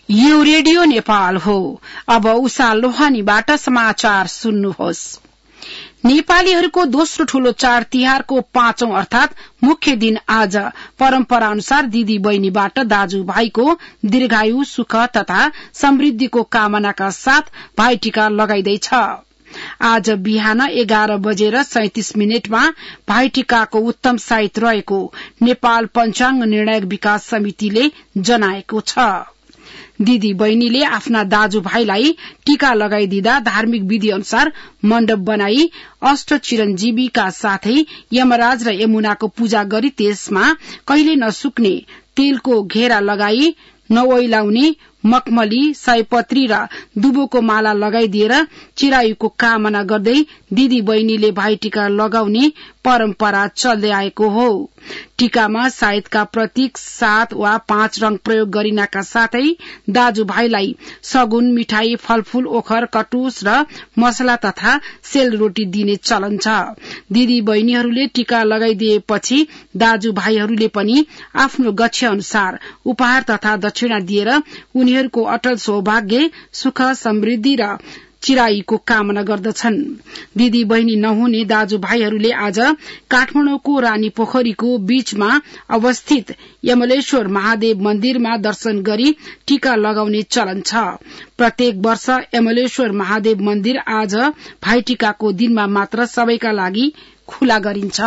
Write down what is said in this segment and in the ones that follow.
यो रेडियो नेपाल हो। अब उषा लोहानीबाट समाचार सुन्नुहोस्। नेपालीहरूको दोस्रो ठूलो चाड तिहारको 5औं अर्थात मुख्य दिन आज परम्परा अनुसार दिदी बहिनीबाट दाजुभाइको दीर्घायु सुख तथा समृद्धिको कामनाका साथ भाइटिका लगाइदैछ। आज बिहान 11:37 भाइटिकाको उत्तम साइत रहेको नेपाल पञ्चाङ्ग निर्णायक विकास समितिले जनाएको छ। दिदी बहिनीले आफ्ना दाजुभाइलाई टीका लगाइदिँदा धार्मिक विधि अनुसार मण्डप बनाई अष्ट चिरञ्जीवीका साथै यमराज र यमुनाको पूजा गरी त्यसमा कहिले नसुक्ने तेलको घेरा लगाई नओइलाउने मखमली सयपत्री र दुबोको माला लगाइदिएर चिरायुको कामना गर्दै दिदी बहिनीले भाइटिका लगाउने परम्परा चल्दै आएको हो। टीकामा सायदका प्रतीक 7 वा 5 रंग प्रयोग गरिनाका साथै दाजुभाइलाई सगुन मिठाई फलफूल ओखर कटुस र मसला तथा सेल रोटी दिने चलन छ। दिदी बहिनीहरूले टीका लगाइदिएपछि दाजुभाइहरूले पनि आफ्नो गच्छ अनुसार उपहार तथा दक्षिणा दिएर उनीहरूको अटल सौभाग्य सुख समृद्धि र चिराईको कामना गर्दछन्। दिदी बहिनी नहुने दाजुभाइहरूले आज काठमाडौँको रानी पोखरीको बीचमा अवस्थित यमलेश्वर महादेव मन्दिरमा दर्शन गरी टीका लगाउने चलन छ। प्रत्येक वर्ष यमलेश्वर महादेव मन्दिर आज भाइटिकाको दिनमा मात्र सबैका लागि खुला गरिन्छ।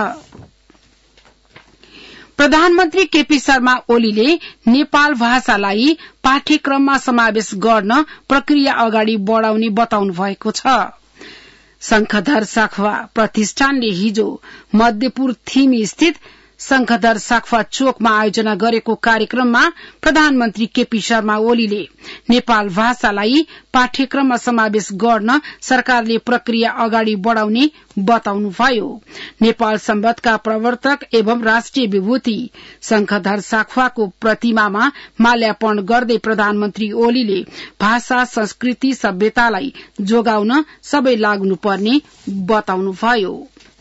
प्रधानमन्त्री केपी शर्मा ओलीले नेपाल भाषालाई पाठ्यक्रममा समावेश गर्न प्रक्रिया अगाडि बढ़ाउने बताउनु भएको छ। शंखधर साखवा प्रतिष्ठानले हिजो मध्यपुर थिमी स्थित शंखधर साखवा चोकमा आयोजना गरेको कार्यक्रममा प्रधानमन्त्री केपी शर्मा ओलीले नेपाल भाषालाई पाठ्यक्रममा समावेश गर्न सरकारले प्रक्रिया अगाडि बढ़ाउने बताउनुभयो। नेपाल सम्बन्धका प्रवर्तक एवं राष्ट्रिय विभूति शंखधर साखवाको प्रतिमामा माल्यार्पण गर्दै प्रधानमन्त्री ओलीले भाषा संस्कृति सभ्यतालाई जोगाउन सबै लाग्नुपर्ने बताउनुभयो।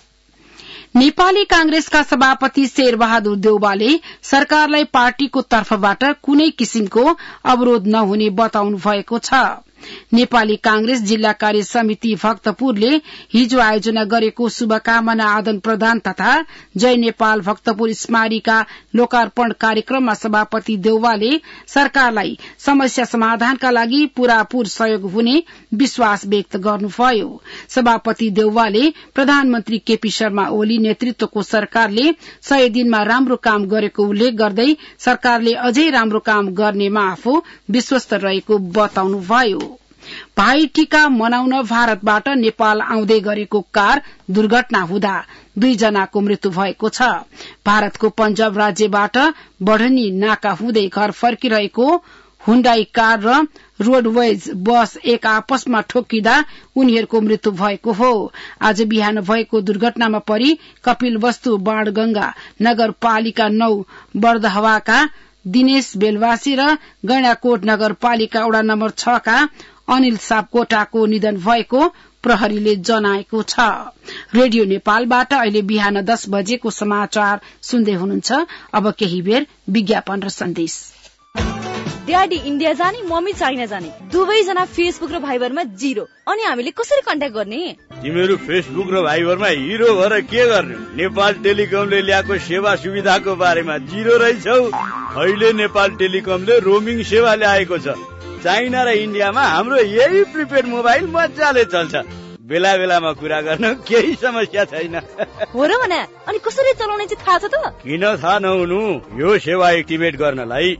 नेपाली कांग्रेसका सभापति शेरबहादुर देउवाले सरकारलाई पार्टीको तर्फबाट कुनै किसिमको अवरोध नहुने बताउनु भएको छ। नेपाली कांग्रेस जिल्ला कार्य समिति भक्तपुरले हिजो आयोजना गरेको शुभकामना आदान प्रदान तथा जय नेपाल भक्तपुर स्मारिका लोकार्पण कार्यक्रममा सभापति देउवाले सरकारलाई समस्या समाधानका लागि पूरापूर सहयोग हुने विश्वास व्यक्त गर्नुभयो। सभापति देउवाले प्रधानमन्त्री केपी शर्मा ओली नेतृत्वको सरकारले 100 दिनमा राम्रो काम गरेको उल्लेख गर्दै सरकारले अझै राम्रो काम गर्नेमा आफू विश्वस्त रहेको बताउनुभयो। भाइ टीका मनाउन भारतबाट नेपाल आउँदै गरेको कार दुर्घटना हुँदा 2 जनाको मृत्यु भएको छ। भारतको पंजाब राज्यबाट बढ़नी नाका हुँदै घर फर्किरहेको हुन्डाई कार र रोडवेज बस एक आपसमा ठोकिँदा उनीहरूको मृत्यु भएको हो। आज बिहान भएको दुर्घटनामा परि कपिलवस्तु बाणगंगा नगरपालिका 9 बर्दहवाका दिनेश बेलवासी र गैंडाकोट नगरपालिका वडा नम्बर 6 का अनिल सापकोटाको निधन भएको प्रहरीले जनाएको छ। रेडियो नेपालबाट अहिले बिहान 10 बजेको समाचार सुन्दै हुनुहुन्छ। अब केही बेर विज्ञापन र सन्देश। ड्याडी इन्डिया जाने मम्मी चाइना जाने दुवैजना फेसबुक र भाइबरमा 0 अनि हामीले कसरी कन्ट्याक्ट गर्ने? तिमीहरू फेसबुक र भाइबरमा हिरो भएर के गर्ने? नेपाल टेलिकमले ल्याएको सेवा सुविधाको बारेमा 0 रहेछौ। अहिले नेपाल टेलिकमले रोमिङ सेवा ल्याएको छ। चाइना र इन्डियामा हाम्रो यही प्रिपेड मोबाइल मजाले चल्छ। बेला बेलामा कुरा गर्न केही समस्या छैन। हो र भने अनि कसरी चलाउने चाहिँ थाहा छ त? किन थाहा नहुनु? यो सेवा एक्टिभेट गर्नलाई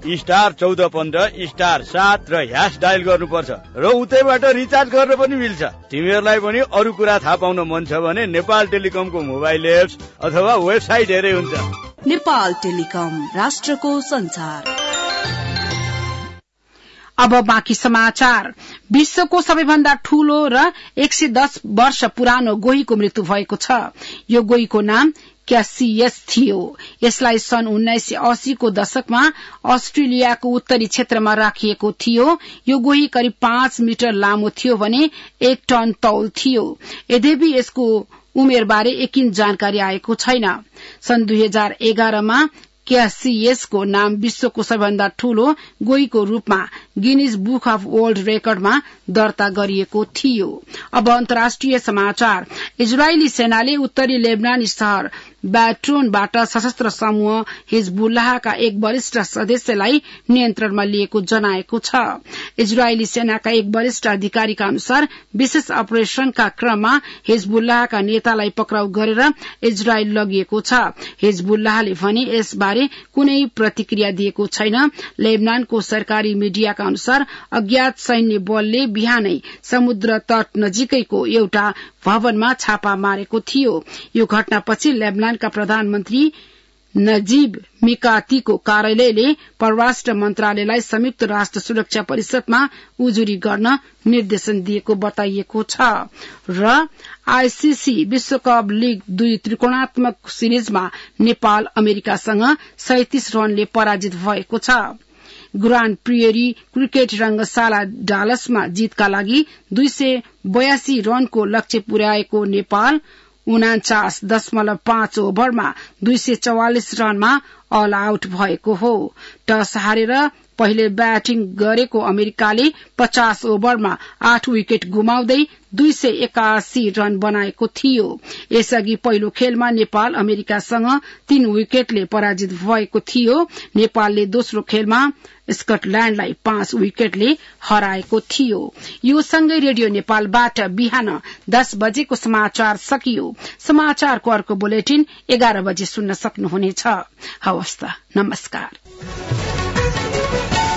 *1415 *7 र # डायल गर्नुपर्छ र उतैबाट रिचार्ज गर्न पनि मिल्छ। तिमीहरूलाई पनि अरू कुरा थाहा पाउन मन छ भने नेपाल टेलिकमको मोबाइल एप्स अथवा वेबसाइट हेरे हुन्छ। नेपाल टेलिकम राष्ट्रको संचार। अब बाँकी समाचार। विश्वको सबैभन्दा ठूलो र 110 वर्ष पुरानो गोहीको मृत्यु भएको छ। यो गोहीको नाम क्यासियस थियो। यसलाई सन् 1980 को दशकमा अस्ट्रेलियाको उत्तरी क्षेत्रमा राखिएको थियो। यो गोही करिब 5 मिटर लामो थियो भने 1 टन तौल थियो। यद्यपि यसको उमेरबारे एकिन जानकारी आएको छैन। सन् 2011 मा क्यासियस को नाम विश्वको सबैभन्दा ठूलो गोहीको रूपमा गिनिज बुक अफ वर्ल्ड रेकर्डमा दर्ता गरिएको थियो। अब अन्तर्राष्ट्रिय समाचार। इजरायली सेनाले उत्तरी लेबनानी शहर ब्याट्रोनबाट सशस्त्र समूह हिजबुल्लाहका एक वरिष्ठ सदस्यलाई नियन्त्रणमा लिएको जनाएको छ। इजरायली सेनाका एक वरिष्ठ अधिकारीका अनुसार विशेष अपरेशनका क्रममा हिजबुल्लाहका नेतालाई पक्राउ गरेर इजरायल लगिएको छ। हिजबुल्लाहले भने यसबारे कुनै प्रतिक्रिया दिएको छैन। लेबनानको सरकारी मिडियाका अनुसार अज्ञात सैन्य बलले बिहानै समुद्र तट नजिकैको एउटा भवनमा छापा मारेको थियो। यो घटनापछि लेबनानका प्रधानमन्त्री नजीब मिकातीको कार्यालयले परराष्ट्र मन्त्रालयलाई संयुक्त राष्ट्र सुरक्षा परिषदमा उजुरी गर्न निर्देशन दिएको बताइएको छ। र आईसीसी विश्वकप लीग 2 त्रिकोणात्मक सिरिजमा नेपाल अमेरिकासँग 37 रनले पराजित भएको छ। ग्रान्ड प्रियरी क्रिकेट रंगशाला डालसमा जीतका लागि 282 रनको लक्ष्य पुर्याएको नेपाल 49.5 ओभरमा 244 रनमा अल आउट भएको हो। टस हारेर पहिले ब्याटिङ गरेको अमेरिकाले 50 ओभरमा 8 विकेट गुमाउँदै 281 रन बनाएको थियो। यसअघि पहिलो खेलमा नेपाल अमेरिकासँग 3 विकेटले पराजित भएको थियो। नेपालले दोस्रो खेलमा स्कटल्याण्डलाई 5 विकेटले हराएको थियो। यो सँगै रेडियो नेपालबाट बिहान 10 बजेको समाचार सकियो। समाचारको अर्को बुलेटिन 11 बजे सुन्न सक्नुहुनेछ। हवस् त, नमस्कार।